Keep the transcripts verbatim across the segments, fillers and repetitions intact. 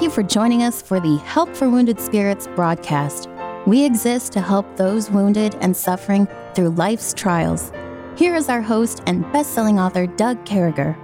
you for joining us for the Help for Wounded Spirits broadcast. We exist to help those wounded and suffering through life's trials. Here is our host and best-selling author, Doug Carriger.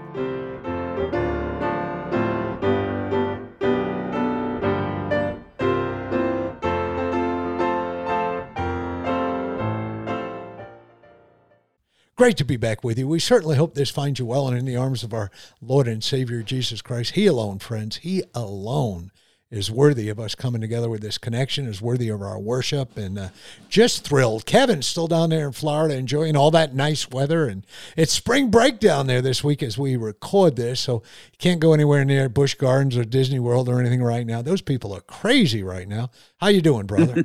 Great to be back with you. We certainly hope this finds you well and in the arms of our Lord and Savior, Jesus Christ. He alone, friends, He alone is worthy of us coming together with this connection, is worthy of our worship, and uh, just thrilled. Kevin's still down there in Florida enjoying all that nice weather, and it's spring break down there this week as we record this, so you can't go anywhere near Busch Gardens or Disney World or anything right now. Those people are crazy right now. How you doing, brother?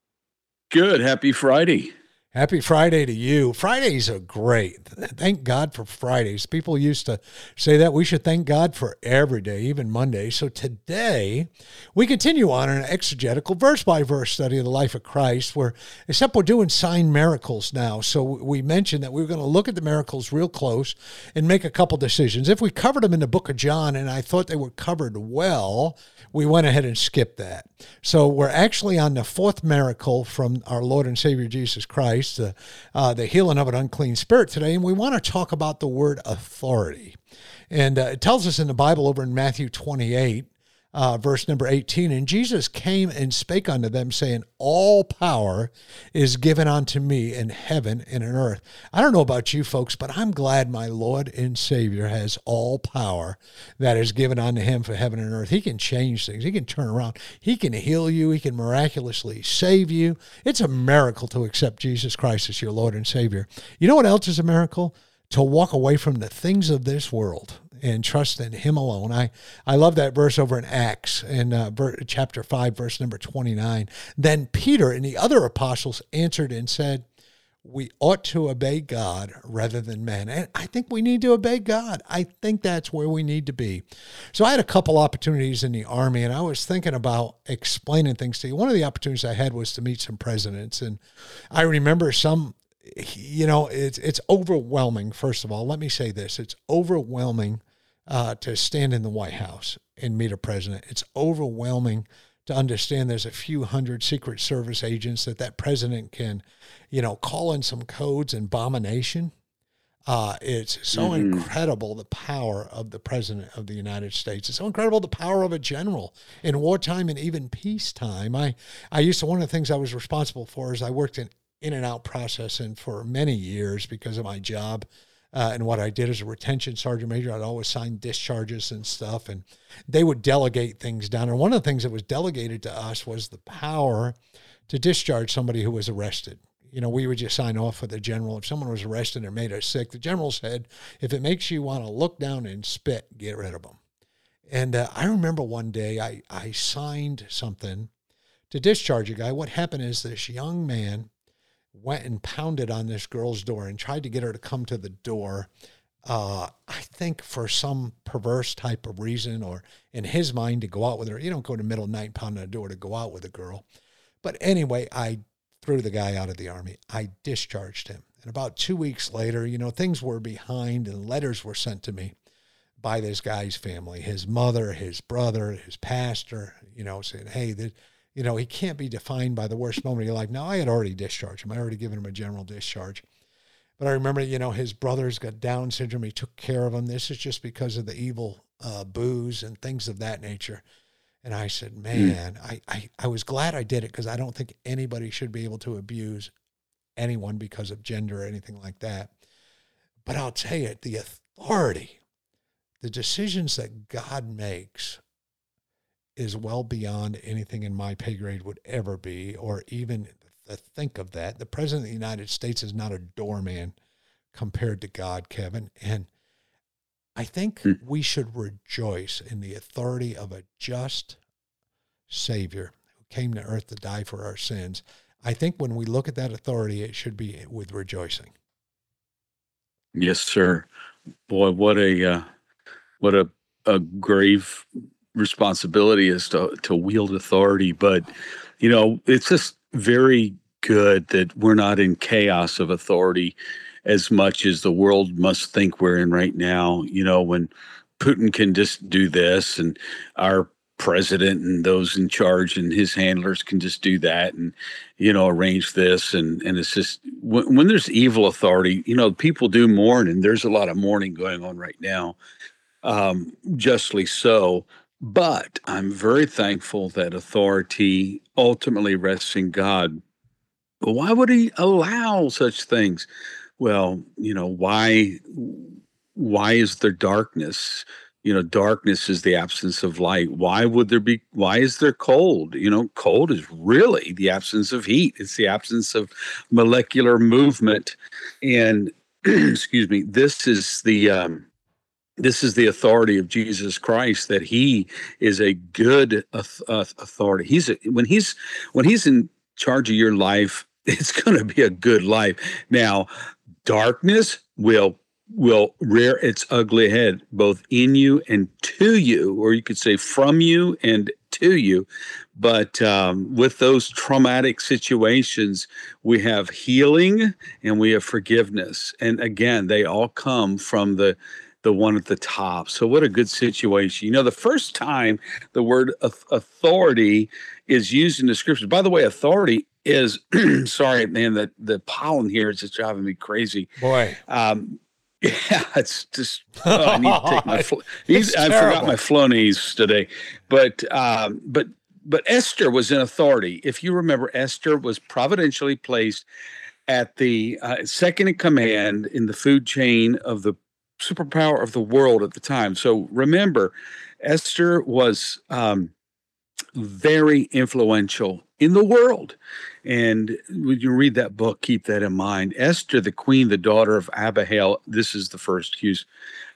Good. Happy Friday. Happy Friday to you. Fridays are great. Thank God for Fridays. People used to say that. We should thank God for every day, even Monday. So today, we continue on an exegetical verse-by-verse study of the life of Christ, where, except we're doing sign miracles now. So we mentioned that we were going to look at the miracles real close and make a couple decisions. If we covered them in the book of John, and I thought they were covered well, we went ahead and skipped that. So we're actually on the fourth miracle from our Lord and Savior Jesus Christ, the, uh, the healing of an unclean spirit today, and we want to talk about the word authority. And uh, it tells us in the Bible over in Matthew twenty-eight, uh, verse number eighteen, and Jesus came and spake unto them, saying, all power is given unto me in heaven and in earth. I don't know about you folks, but I'm glad my Lord and Savior has all power that is given unto him for heaven and earth. He can change things. He can turn around. He can heal you. He can miraculously save you. It's a miracle to accept Jesus Christ as your Lord and Savior. You know what else is a miracle? To walk away from the things of this world and trust in him alone. I, I love that verse over in Acts in uh, ver- chapter five, verse number twenty-nine. Then Peter and the other apostles answered and said, we ought to obey God rather than men. And I think we need to obey God. I think that's where we need to be. So I had a couple opportunities in the Army, and I was thinking about explaining things to you. One of the opportunities I had was to meet some presidents, and I remember some, you know, it's it's overwhelming. First of all, let me say this. It's overwhelming uh, to stand in the White House and meet a president. It's overwhelming to understand there's a few hundred Secret Service agents that that president can, you know, call in some codes and bomb a nation. Uh, it's so mm-hmm. incredible, the power of the president of the United States. It's so incredible, the power of a general in wartime and even peacetime. I, I used to, one of the things I was responsible for is I worked in in and out processing for many years because of my job uh, and what I did as a retention sergeant major. I'd always sign discharges and stuff, and they would delegate things down. And one of the things that was delegated to us was the power to discharge somebody who was arrested. You know, we would just sign off with the general. If someone was arrested or made us sick, the general said, if it makes you want to look down and spit, get rid of them. And uh, I remember one day I, I signed something to discharge a guy. What happened is this young man went and pounded on this girl's door and tried to get her to come to the door, uh, I think for some perverse type of reason, or in his mind to go out with her. You don't go to the middle of the night and pound on the door to go out with a girl. But anyway, I threw the guy out of the Army. I discharged him. And about two weeks later, you know, things were behind and letters were sent to me by this guy's family, his mother, his brother, his pastor, you know, saying, hey, the You know, he can't be defined by the worst moment of your life. Now, I had already discharged him. I already given him a general discharge. But I remember, you know, his brother's got Down syndrome. He took care of him. This is just because of the evil uh, booze and things of that nature. And I said, man, mm. I, I, I was glad I did it because I don't think anybody should be able to abuse anyone because of gender or anything like that. But I'll tell you, the authority, the decisions that God makes is well beyond anything in my pay grade would ever be, or even th- think of that. The President of the United States is not a doorman compared to God, Kevin. And I think mm. we should rejoice in the authority of a just Savior who came to earth to die for our sins. I think when we look at that authority, it should be with rejoicing. Yes, sir. Boy, what a uh, what a, a grave responsibility is to to wield authority. But, you know, it's just very good that we're not in chaos of authority as much as the world must think we're in right now. You know, when Putin can just do this and our president and those in charge and his handlers can just do that and, you know, arrange this. And, and it's just when, when there's evil authority, you know, people do mourn, and there's a lot of mourning going on right now, um, justly so. But I'm very thankful that authority ultimately rests in God. But why would he allow such things? Well, you know, why, why is there darkness? You know, darkness is the absence of light. Why would there be, why is there cold? You know, cold is really the absence of heat. It's the absence of molecular movement. And excuse me, this is the, um, this is the authority of Jesus Christ, that he is a good uh, authority. He's a, when he's, when he's in charge of your life, it's going to be a good life. Now, darkness will will rear its ugly head both in you and to you, or you could say from you and to you. But um, with those traumatic situations, we have healing and we have forgiveness. And again, they all come from the the one at the top. So what a good situation. You know, the first time the word authority is used in the scriptures, by the way, authority is, sorry, man, the, the pollen here is just driving me crazy. Boy. Um, yeah, it's just, oh, I need to take my, fl- I forgot my Flonase today. But, um, but, but Esther was in authority. If you remember, Esther was providentially placed at the uh, second in command in the food chain of the superpower of the world at the time. So remember, Esther was um, very influential in the world. And when you read that book, keep that in mind. Esther, the queen, the daughter of Abihail, this is the first use.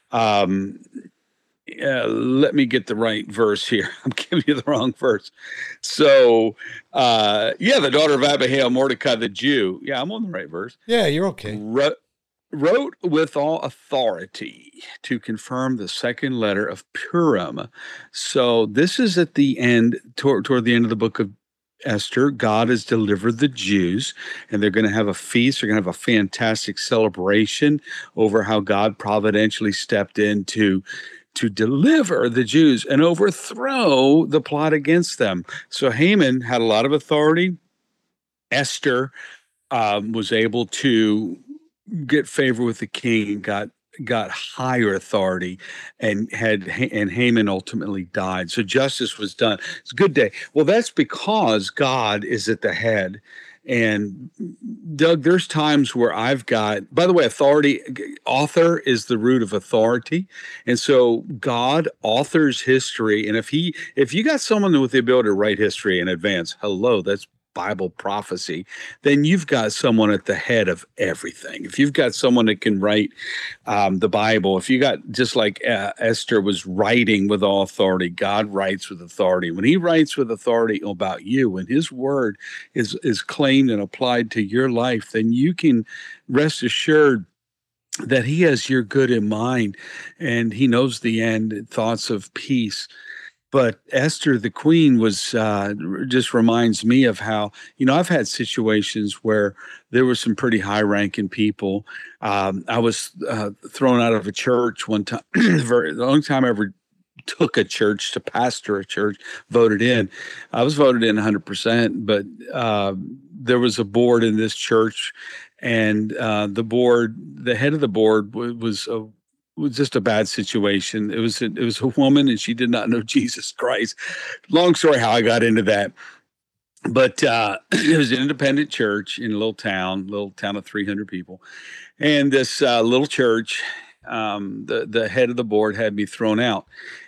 Um, uh, let me get the right verse here. I'm giving you the wrong verse. So, uh, yeah, the daughter of Abihail, Mordecai the Jew. Yeah, I'm on the right verse. Yeah, you're okay. Wrote, wrote with all authority to confirm the second letter of Purim. So this is at the end, toward, toward the end of the book of Esther. God has delivered the Jews, and they're going to have a feast. They're going to have a fantastic celebration over how God providentially stepped in to, to deliver the Jews and overthrow the plot against them. So Haman had a lot of authority. Esther um, was able to get favor with the king and got got higher authority, and had and Haman ultimately died. So justice was done. It's a good day. Well, that's because God is at the head. And Doug, there's times where I've got, by the way, authority, author is the root of authority. And so God authors history. And if he, if you got someone with the ability to write history in advance, hello, that's Bible prophecy, then you've got someone at the head of everything. If you've got someone that can write um, the Bible, if you got, just like uh, Esther was writing with all authority, God writes with authority. When he writes with authority about you, when his word is, is claimed and applied to your life, then you can rest assured that he has your good in mind, and he knows the end, thoughts of peace. But Esther, the queen, was uh, just reminds me of how, you know, I've had situations where there were some pretty high-ranking people. Um, I was uh, thrown out of a church one time. The only time I ever took a church to pastor a church, voted in. I was voted in one hundred percent, but uh, there was a board in this church, and uh, the board, the head of the board was a It was just a bad situation. It was a, it was a woman, and she did not know Jesus Christ. Long story how I got into that. But uh, it was an independent church in a little town, little town of three hundred people. And this uh, little church, um, the, the head of the board had me thrown out.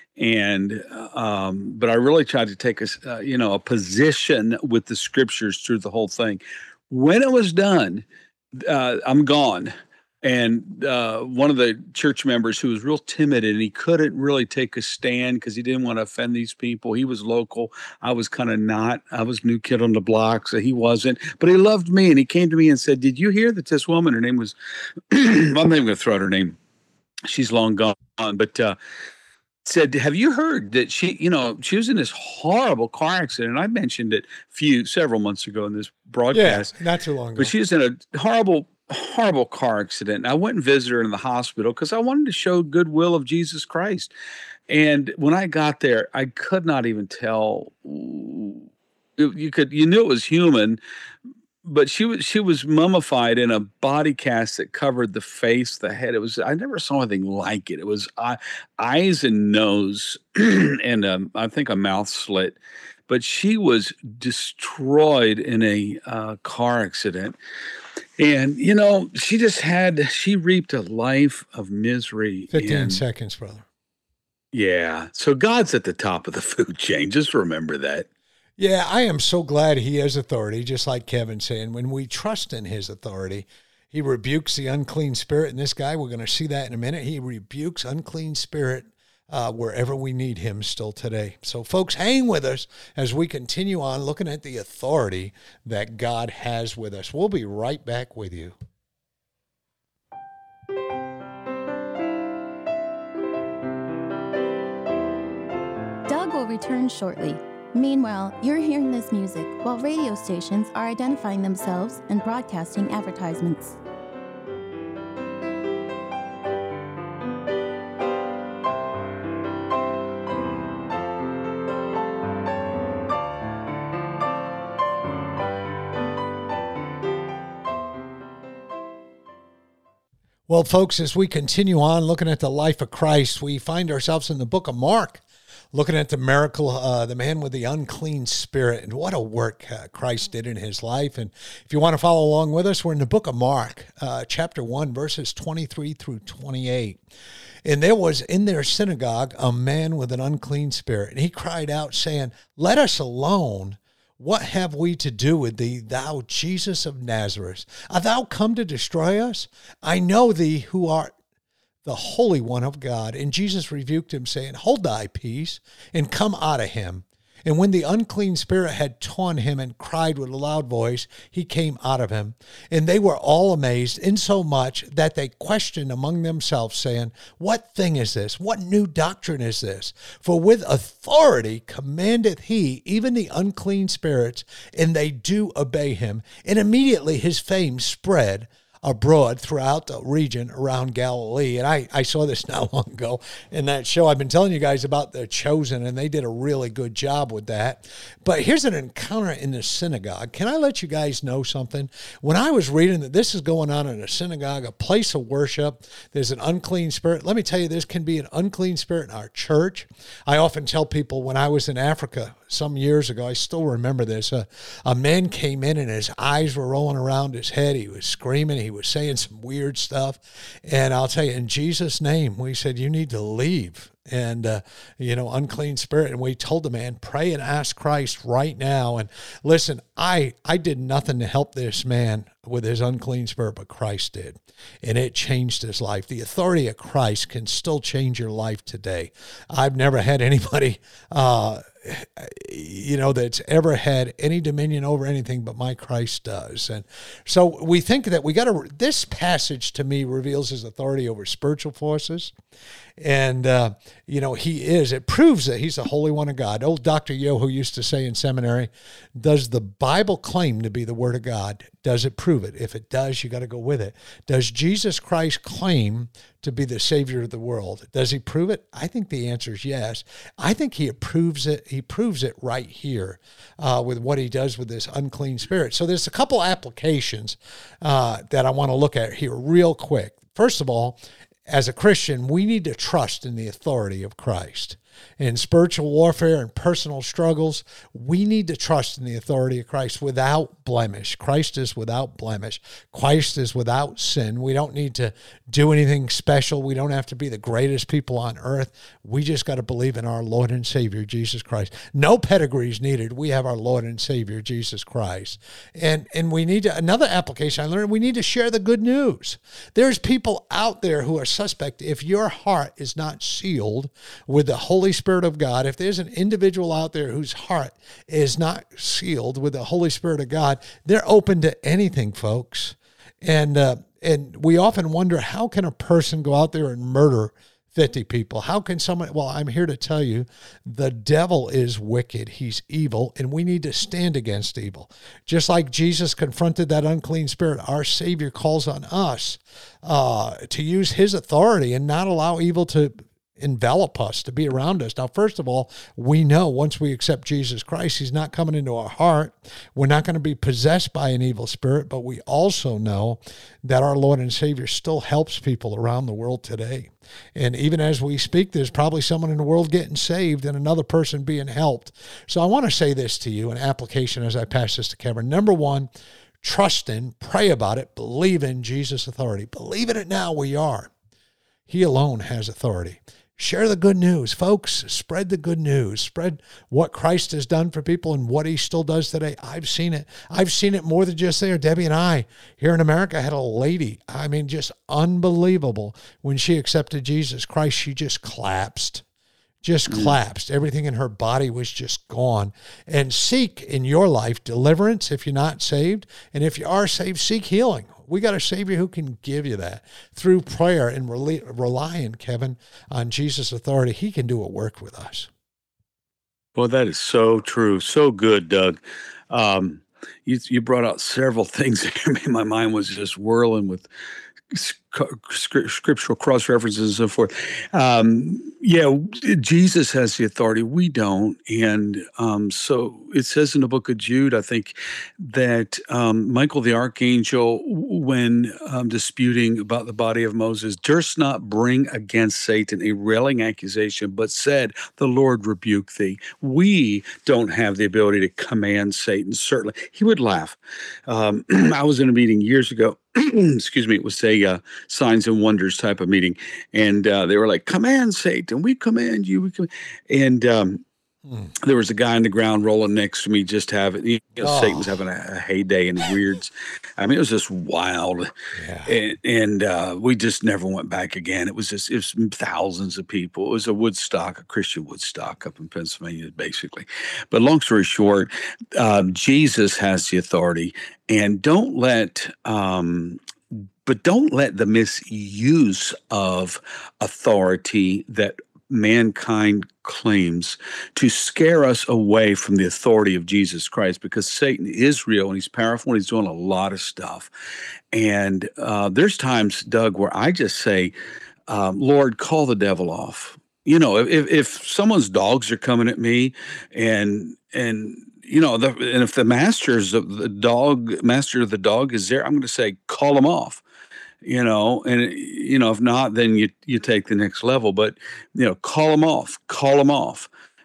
And um, but I really tried to take a, uh, you know, a position with the scriptures through the whole thing. When it was done, uh, I'm gone. And uh, one of the church members who was real timid, and he couldn't really take a stand because he didn't want to offend these people. He was local. I was kind of not. I was new kid on the block, so he wasn't. But he loved me, and he came to me and said, "Did you hear that this woman, her name was, I'm not even going to throw out her name. She's long gone, but uh, said, have you heard that she, you know, she was in this horrible car accident?" And I mentioned it a few, several months ago in this broadcast. Yeah, not too long ago. But she was in a horrible horrible car accident. I went and visited her in the hospital because I wanted to show goodwill of Jesus Christ. And when I got there, I could not even tell. You could, you knew it was human, but she was she was mummified in a body cast that covered the face, the head. It was I never saw anything like it. It was eye, eyes and nose, and um, I think a mouth slit. But she was destroyed in a uh, car accident. And, you know, she just had, she reaped a life of misery. fifteen and, seconds, brother. Yeah. So God's at the top of the food chain. Just remember that. Yeah, I am so glad he has authority, just like Kevin's saying. When we trust in his authority, he rebukes the unclean spirit. And this guy, we're going to see that in a minute. He rebukes unclean spirit Uh, wherever we need him still today. So folks, hang with us as we continue on looking at the authority that God has with us. We'll be right back with you. Doug will return shortly. Meanwhile, you're hearing this music while radio stations are identifying themselves and broadcasting advertisements. Well, folks, as we continue on looking at the life of Christ, we find ourselves in the book of Mark, looking at the miracle, uh, the man with the unclean spirit, and what a work uh, Christ did in his life. And if you want to follow along with us, we're in the book of Mark, uh, chapter one, verses twenty-three through twenty-eight. And there was in their synagogue a man with an unclean spirit, and he cried out, saying, "Let us alone. What have we to do with thee, thou Jesus of Nazareth? Art thou come to destroy us? I know thee who art the Holy One of God." And Jesus rebuked him, saying, "Hold thy peace, and come out of him." And when the unclean spirit had torn him and cried with a loud voice, he came out of him. And they were all amazed, insomuch that they questioned among themselves, saying, "What thing is this? What new doctrine is this? For with authority commandeth he even the unclean spirits, and they do obey him." And immediately his fame spread abroad throughout the region around Galilee. And I, I saw this not long ago in that show. I've been telling you guys about The Chosen, and they did a really good job with that. But here's an encounter in the synagogue. Can I let you guys know something? When I was reading that this is going on in a synagogue, a place of worship, there's an unclean spirit. Let me tell you, this can be an unclean spirit in our church. I often tell people when I was in Africa some years ago, I still remember this, uh, a man came in and his eyes were rolling around his head. He was screaming. He was saying some weird stuff. And I'll tell you, in Jesus' name, we said, "You need to leave." And, uh, you know, unclean spirit. And we told the man, pray and ask Christ right now. And listen, I, I did nothing to help this man with his unclean spirit, but Christ did. And it changed his life. The authority of Christ can still change your life today. I've never had anybody, uh, you know, that's ever had any dominion over anything, but my Christ does. And so we think that we got to, this passage to me reveals his authority over spiritual forces. And, uh, you know, he is, it proves that he's the Holy One of God. Old Doctor Yo, who used to say in seminary, does the Bible claim to be the Word of God? Does it prove it? If it does, you got to go with it. Does Jesus Christ claim to be the Savior of the world? Does he prove it? I think the answer is yes. I think he approves it. He proves it right here uh, with what he does with this unclean spirit. So there's a couple applications uh, that I want to look at here real quick. First of all, as a Christian, we need to trust in the authority of Christ. In spiritual warfare and personal struggles, we need to trust in the authority of Christ without blemish. Christ is without blemish. Christ is without sin. We don't need to do anything special. We don't have to be the greatest people on earth. We just got to believe in our Lord and Savior, Jesus Christ. No pedigrees needed. We have our Lord and Savior, Jesus Christ. And, and we need to, another application I learned, we need to share the good news. There's people out there who are suspect. If your heart is not sealed with the Holy Spirit of God, if there's an individual out there whose heart is not sealed with the Holy Spirit of God, they're open to anything, folks. And uh, and we often wonder, how can a person go out there and murder fifty people. How can someone, well, I'm here to tell you, the devil is wicked. He's evil, and we need to stand against evil. Just like Jesus confronted that unclean spirit, our Savior calls on us uh, to use his authority and not allow evil to envelop us, to be around us. Now, first of all, we know once we accept Jesus Christ, he's not coming into our heart. We're not going to be possessed by an evil spirit, but we also know that our Lord and Savior still helps people around the world today. And even as we speak, there's probably someone in the world getting saved and another person being helped. So I want to say this to you, an application as I pass this to Kevin. Number one, trust in, pray about it, believe in Jesus' authority. Believe in it now where you are. He alone has authority. Share the good news, folks. Spread the good news. Spread what Christ has done for people and what he still does today. I've seen it. I've seen it more than just there. Debbie and I here in America had a lady, I mean, just unbelievable. When she accepted Jesus Christ, she just collapsed. Just mm. collapsed. Everything in her body was just gone. And seek in your life deliverance if you're not saved. And if you are saved, seek healing. We got a Savior who can give you that through prayer and rely, relying, Kevin, on Jesus' authority. He can do a work with us. Well, that is so true. So good, Doug. Um, you, you brought out several things there. My mind was just whirling with scriptural cross references and so forth. Um, yeah, Jesus has the authority. We don't. And um, so it says in the book of Jude, I think, that um, Michael the archangel, when um, disputing about the body of Moses, durst not bring against Satan a railing accusation, but said, the Lord rebuke thee. We don't have the ability to command Satan. Certainly. He would laugh. Um, I was in a meeting years ago. Excuse me, it was a uh, signs and wonders type of meeting. And uh, they were like, command Satan, we command you. We command. And um, hmm. there was a guy on the ground rolling next to me, just having, you know, oh. Satan was having a, a heyday in the weirds. I mean, it was just wild. Yeah. And, and uh, we just never went back again. It was just, it was thousands of people. It was a Woodstock, a Christian Woodstock up in Pennsylvania, basically. But long story short, uh, Jesus has the authority. And don't let, um, but don't let the misuse of authority that mankind claims to scare us away from the authority of Jesus Christ, because Satan is real and he's powerful and he's doing a lot of stuff. And uh, there's times, Doug, where I just say, um, Lord, call the devil off. You know, if if someone's dogs are coming at me and and you know, the, and if the masters of the dog, master of the dog is there, I'm going to say, call him off, you know, and, you know, if not, then you, you take the next level, but, you know, call him off, call him off.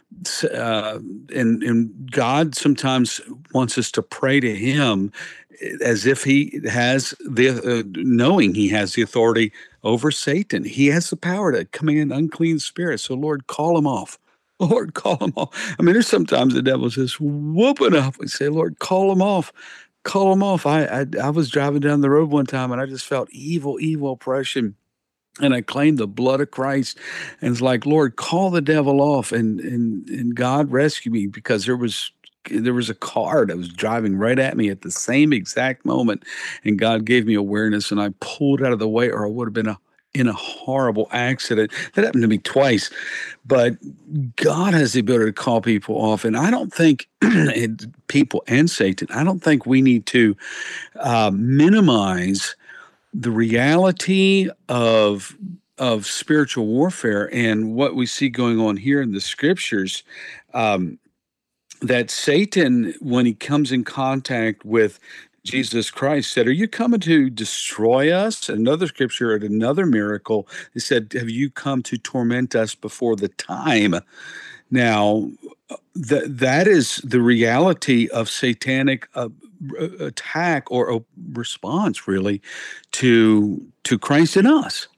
Uh, and, and God sometimes wants us to pray to him as if he has the, uh, knowing he has the authority over Satan. He has the power to command unclean spirits. So Lord, call him off. Lord, call them off. I mean, there's sometimes the devil's just whooping up. We say, Lord, call them off. Call them off. I, I I was driving down the road one time and I just felt evil, evil oppression. And I claimed the blood of Christ. And it's like, Lord, call the devil off. And and and God rescued me, because there was there was a car that was driving right at me at the same exact moment. And God gave me awareness and I pulled out of the way, or I would have been a in a horrible accident. That happened to me twice. But God has the ability to call people off. And I don't think, people and Satan, I don't think we need to uh, minimize the reality of, of spiritual warfare and what we see going on here in the scriptures. Um, that Satan, when he comes in contact with Jesus Christ, said, are you coming to destroy us? Another scripture at another miracle, he said, have you come to torment us before the time? Now, th- that is the reality of satanic uh, attack or a response, really, to, to Christ in us.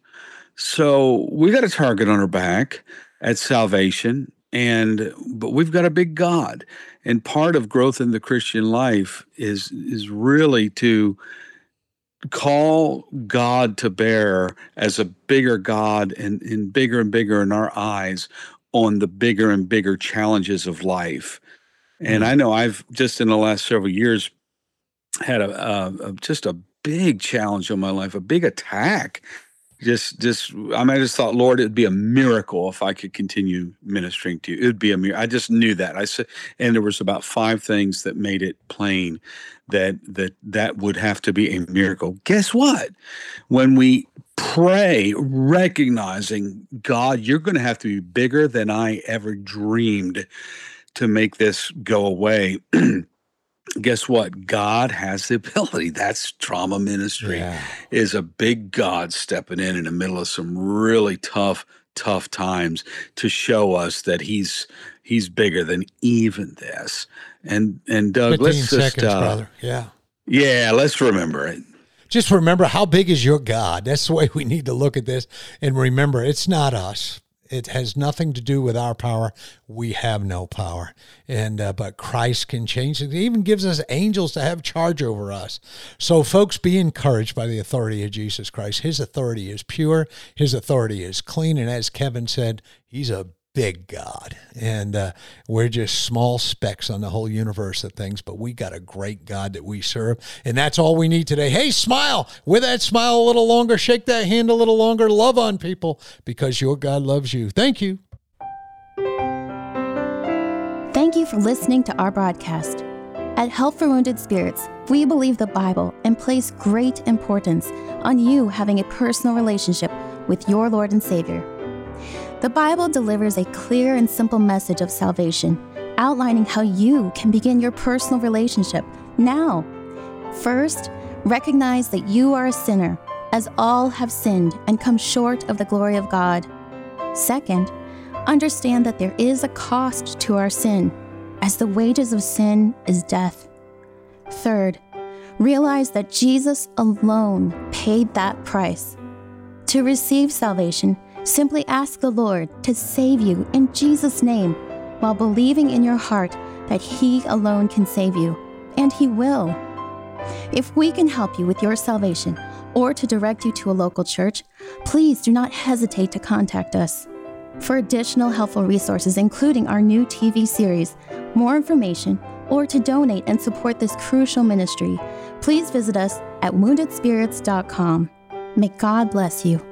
So we got a target on our back at salvation. And but we've got a big God, and part of growth in the Christian life is is really to call God to bear as a bigger God and, and bigger and bigger in our eyes on the bigger and bigger challenges of life. And mm-hmm. I know I've just in the last several years had a, a, a just a big challenge in my life, a big attack Just, just, I mean, I just thought, Lord, it'd be a miracle if I could continue ministering to you. It'd be a miracle. I just knew that. I said, and there was about five things that made it plain that that that would have to be a miracle. Guess what? When we pray, recognizing, God, you're going to have to be bigger than I ever dreamed to make this go away. Guess what? God has the ability. That's trauma ministry. Yeah. Is a big God stepping in in the middle of some really tough, tough times to show us that he's he's bigger than even this. And and Doug, let's just seconds, uh, brother. Yeah. Yeah, let's remember it. Just remember, how big is your God? That's the way we need to look at this. And remember, it's not us. It has nothing to do with our power. We have no power. And uh, but Christ can change it. He even gives us angels to have charge over us. So folks, be encouraged by the authority of Jesus Christ. His authority is pure. His authority is clean. And as Kevin said, he's a big God. And uh, we're just small specks on the whole universe of things, but we got a great God that we serve. And that's all we need today. Hey, smile. With that smile a little longer, shake that hand a little longer, love on people because your God loves you. Thank you. Thank you for listening to our broadcast. At Help for Wounded Spirits, we believe the Bible and place great importance on you having a personal relationship with your Lord and Savior. The Bible delivers a clear and simple message of salvation, outlining how you can begin your personal relationship now. First, recognize that you are a sinner, as all have sinned and come short of the glory of God. Second, understand that there is a cost to our sin, as the wages of sin is death. Third, realize that Jesus alone paid that price. To receive salvation, simply ask the Lord to save you in Jesus' name while believing in your heart that He alone can save you, and He will. If we can help you with your salvation or to direct you to a local church, please do not hesitate to contact us. For additional helpful resources, including our new T V series, more information, or to donate and support this crucial ministry, please visit us at wounded spirits dot com. May God bless you.